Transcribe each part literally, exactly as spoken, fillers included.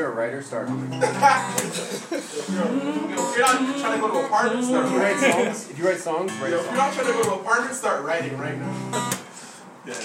a writer, start humming. If you're not trying to go to apartment, start If you write writing. songs, if you write songs, write Yo, a if song. you're not trying to go to apartment, start writing right now. Yeah.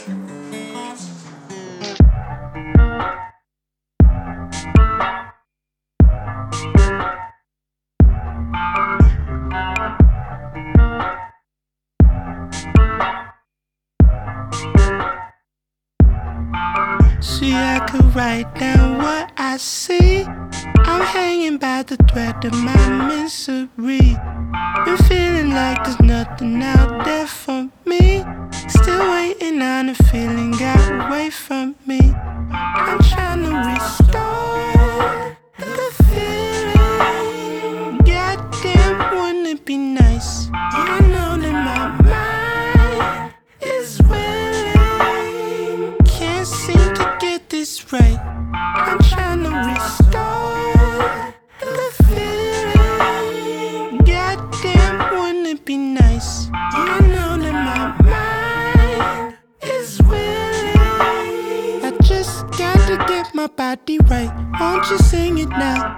See, I could write down what I see. I'm hanging by the thread of my misery. Been feeling like there's nothing out there for me. Still waiting on a feeling got away from me. I'm trying to restore the feeling. Goddamn, wouldn't it be nice? I know that my mind is willing. Can't seem to get this right. I'm trying to restore the feeling. Goddamn, wouldn't it be nice? I know that my mind is willing. I just got to get my body right. Won't you sing it now?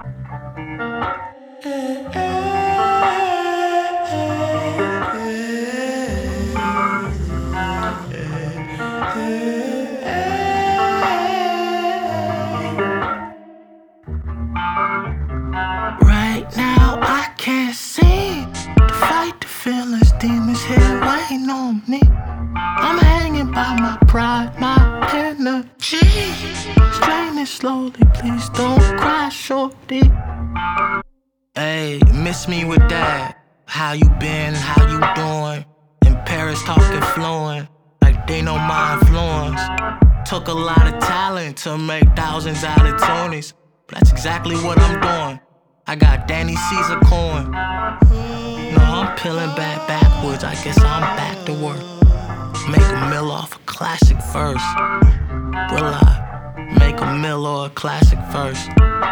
Right now I can't seem to fight the feelings, demons here waiting on me. I'm hanging by my pride, my energy. Straining slowly, please don't cry, shorty. Hey, miss me with that. How you been, how you doing? In Paris talking fluent, like they know my influence. Took a lot of talent to make thousands out of twenties. But that's exactly what I'm doing. I got Danny Caesar coin. No, I'm peeling back backwards. I guess I'm back to work. Make a mill off a classic verse. Will I make a mill or a classic verse?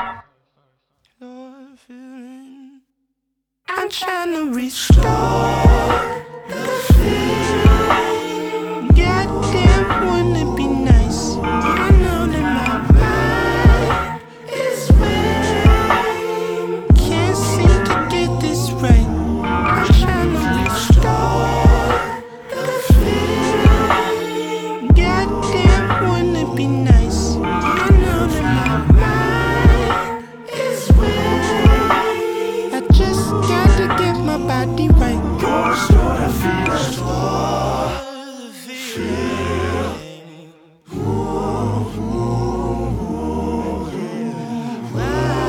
I'm trying to restore the feeling. Goddamn, wouldn't it be nice? I know that my mind is willing. Can't seem to get this right. I'm trying to restore the feeling. Goddamn, wouldn't it be nice? I know that my mind is willing. I just got to get my body right. Go restore the feeling. Restore the feeling. Ooh, ooh, ooh, yeah.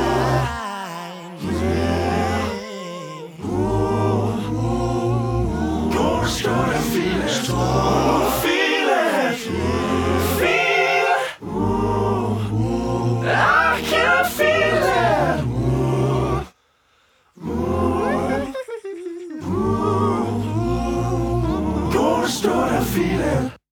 Yeah. Ooh, ooh. Go restore the feeling. Restore the feeling. Feel. Ooh, ooh. I can feel it. Ooh. Go restore the feeling.